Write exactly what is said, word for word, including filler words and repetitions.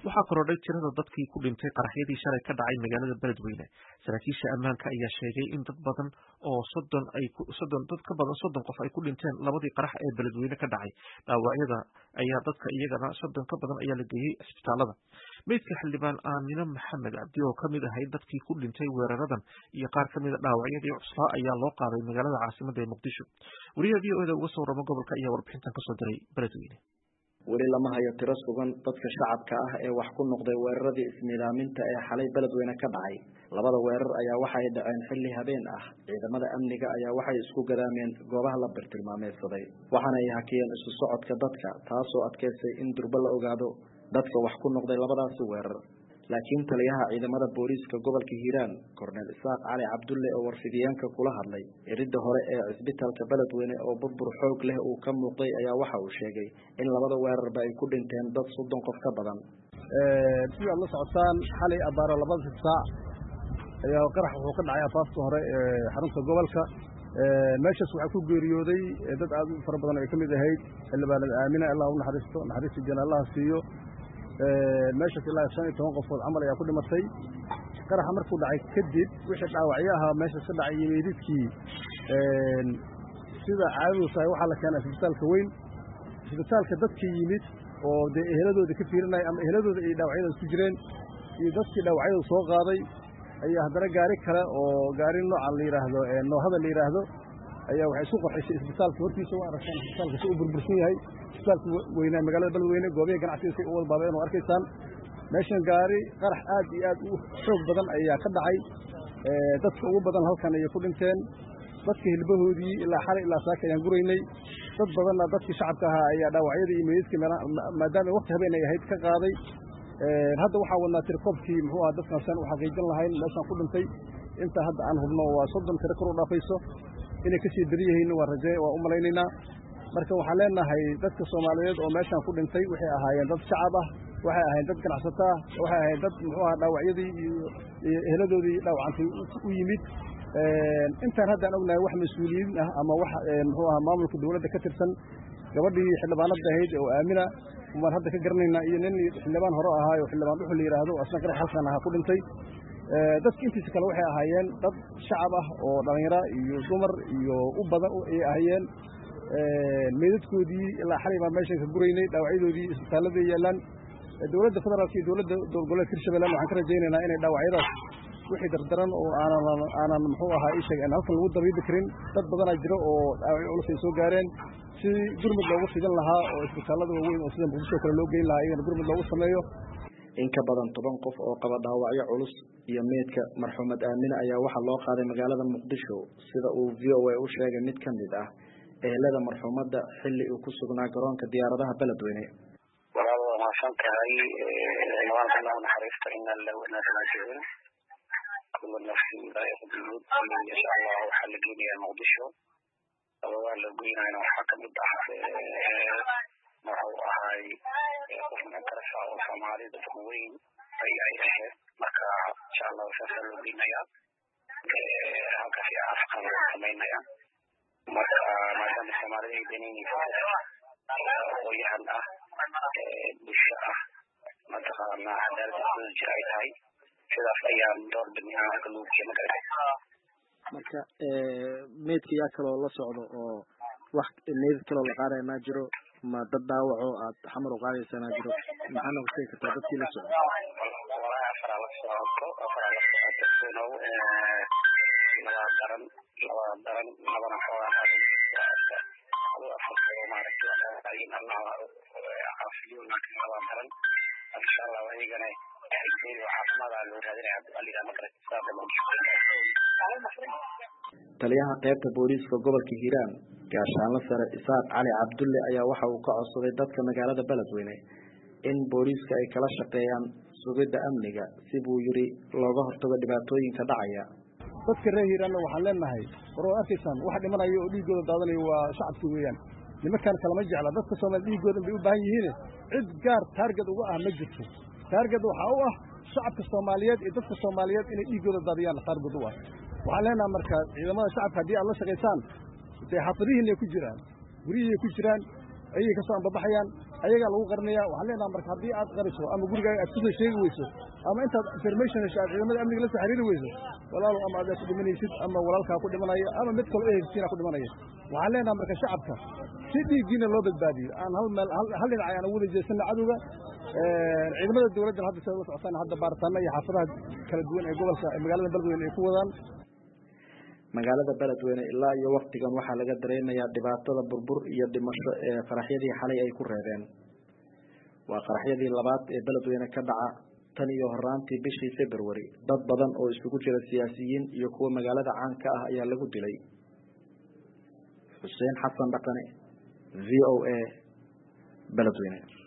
waxaa korodhay tirada dadkii ku dhintay qaraxyadii shalay ka dhacay magaalada Beledweyne. Saraakiisha ammaanka ayaa sheegay in dad badan oo soddon ay soddon dad ka badan soddon qof ay ku dhinteen labadii qarax ee Beledweyne ka dhacay. Dhaawacyada ayaa dadka iyagana soddon ka badan ayaa la geeyey isbitaalada. Meydka xildhibaan Aamina Maxamed Cabdi oo kamid ahayd dadkii ku dhintay weeraradan iyo qaar kamid ah dhaawacyadii cuslaa ayaa loo qaaday magaalada caasimadda ee Muqdisho. Wariyaha V O A uga soo warama gobolka ayaa warbixintan ka soo diray Beledweyne. weli lama hayo tiro sugan dadka shacabka ah ee wax ku noqday weeraradii ismiidaaminta ee xalay Beledweyne ka dhacay. labada weerar ayaa waxay dhaceen xilli habeen ah. ciidamada amniga ayaa waxay isku gadaameen goobaha la bartilmaameedsaday waxaana ay hakiyeen isu socodka dadka, taasoo adkeysay in durba la ogaado dadka wax ku noqday labadaasi weerar. laakiin taliyaha ciidamada booliiska gobolka Hiiraan Korneel Isaaq Cali Cabdulle oo warfidiyaanka kula hadlay iridda hore ee cisbitaalka Beledweyne oo burbur xoog leh uu ka muuqday ayaa waxa uu sheegay in labada weerarba ay ku dhinteen dad soddon qof ka badan. ee sida la socotaan xalay abaaro labada saac ayaa qarax wuxuu ka dhacay afaafta hore ee xarunta gobolka. ee meeshaas waxa ku geeriyooday dad aad u fara badan oo kamid ahayd xildhibaanada Aamina Allah u naxariisto naxariista jannada siiyo. ee meeshaas ilaa shan iyo toban qofood camal ayaa ku dhimatay. qaraxa markuu dhacay kadib wixii dhaawacyaha meesha ka dhacay meedidkii ee sida caadigu tahay waxa la keenay isbitaalka weyn. isbitaalka dadkii yimid oo de eheladooda ka fiirinay ama eheladooda ay dhaawacyada ku jireen iyo dadkii dhaawacyada soo qaaday ayaa haddana gaari kale oo gaari nooca la yiraahdo ee noohada la yiraahdo ayaa waxay isku qorxisay isbitaalka hortiisa. waa arkaan isbitaalka si uu burbursan yahay. isbitaalka weynaa magaalada Beledweyne goobaha ganacsiga si uu walbaabeen oo arkaysaan meeshan gaari qarax aad iyo aad u xoog badan ayaa ka dhacay. ee dadka ugu badan halkan ay ku dhinteen. dadka hilbahoodii ilaa xalay ilaa saaka ayaan guraynay. dad badan dadkii shacabka ahaa ayaa dhaawacyadii iyo meydkii maadaama waqti habeen ay ahayd ka qaaday. ee hadda waxa wadnaa tirkoobkii muxuu ahaa dadkan san u xaqiijin lahayn meeshan ku dhintay inta hadda aan hubno waa soddon tiro kor u dhaafayso inay ka sii dariyihiin waa rajay waa u malaynaynaa. marka waxaan leenahay dadka Soomaaliyeed oo meeshan ku dhintay waxay ahaayeen dad shacab ah, waxay ahaayeen dad ganacsato ah, waxay ahaayeen dad muxuu ahaa dhaawacyadii iyo eheladoodii dhaawacantay u yimid. ee intaan hadda aan ognahay wax mas'uuliyiin ah ama wax muxuu ahaa maamulka dawladda ka tirsan gabadhii xildhibaanada ahayd oo Aamina umar hadda ka garanayna iyo nin xildhibaan hore ahaa oo xildhibaan wuxuu la yiraahdo asna qarax halkan ah ku dhintay. ee dadka intiisa kale waxay ahaayeen dad shacab ah oo dhalinyaro iyo dumar iyo u badan ay ahaayeen. ee meedadkoodii ilaa xalay baa meeshan ka guraynay dhaawacyadoodii isbitaalada yeelan. dawladda federaalka iyo dawladda gobolka Hirshabeelle waxaan ka rajaynaynaa inay dhaawacyadaas wixii dardaran oo aanan aanan muxuu ahaa ii sheegay halkan lagu dabiidi karin dad badan ay jiro oo dhaawacyo culus ay soo gaareen si gurmad loogu fidan lahaa oo isbitaalada waaweyn oo sida Muqdisho kale loo geyn lahaa iyana gurmad loogu sameeyo. in ka badan toban qof oo qaba dhaawacyo culus iyo meedka marxuumad Aamina ayaa waxa loo qaaday magaalada Muqdisho sida uu V O A u sheegay mid kamid ah ehelada marxuumadda xilli uu ku sugnaa garoonka diyaaradaha Beledweyne. walaalo ma shantahay ciidanka Allah naxariista in la wanaagsan kullu nafsin dhaayaqadud insha Allah waxa la geeyaa Muqdisho waa la geeynaana waxa ka mid ah maxuu ahay qofna karfa oo Soomaalida weyn ay ay ahayd marka insha Allah waxa la geeyaa ee halka si afkan sameynaya marka maadaama Soomaalida ay deynayaan oo yahan ah ee bisha ah mataqaana cadaalad jiray tahay sidaas ayaan door bini'aadamka ka loo keenay. marka ee meedkii yaa kale oo la socdo oo wax meed kale la qaaday ma jiro ma dad dhaawaco aad xamar u qaadaysan ma jiro maxana u sheegi kartaa dadkii la socdo. walahi afar la socdo afar la socdo ee la daran la daran labana xoolaha hadda Allah afar maaragtay ay Allah caafiyo laakiin la daran insha Allah waygana taliyaha qaybta booliiska gobolka Hiiraan gaashaanle sare Isaaq Cali Cabdulle ayaa waxa uu ka codsaday dadka magaalada Beledweyne in booliiska ay kala shaqeeyaan sugidda amniga si buu yiri looga hortago dhibaatooyinka dhacaya. dadka reer Hiiraan waxaan leenahay war arkaysan waxa dhimanayo oo dhiigooda daadanayo waa shacabka weeyaan. nimankan kala ma jecla dadka Soomaaliyeed dhiigooda bay u baahan yihiin cid gaar target uga ah ma jirto. target waxa uu ah shacabka Soomaaliyeed iyo dadka Soomaaliyeed inay dhiigooda daadiyaan target u ah. waxaan leenahay marka ciidamada shacabka hadii aad la shaqeysaan ee xafadihiina ku jiraan guriyada ku jiraan ayay ka soo ambabaxayaan ayagaa lagu qarinayaa waxaan leenaha marka haddii aad qariso ama gurigaaga aad kusoo sheegi weyso ama intaad information hesho aad ciidamada amniga la soo xiriiri weyso walaalow ama aad ku dhimanaysid ama walaalkaa ku dhimanaya ama mid kaloo ehegsiina ku dhimanaya waxaan leenaha marka shacabka si dhiiggiina loo badbaadiyo aan hal meel hal dhinac aan wada jeesana cadowga ciidamada dawladdan hadda sida la socotaan hadda baaritaana iyo xaafadaha kala duwan ee gobolka ee magaalada beledweyne ay ku wadaan magaalada beledweyne ilaa iyo waqtigan waxaa laga dareemayaa dhibaatada burbur iyo dhimasho ee qaraxyadii xalay ay ku reebeen waa qaraxyadii labaad ee beledweyne ka dhaca tan iyo horaantii bishii February dad badan oo isugu jira siyaasiyiin iyo kuwa magaalada caanka ah ayaa lagu dilay Xuseen Xasan Dhaqane V O A beledweyne.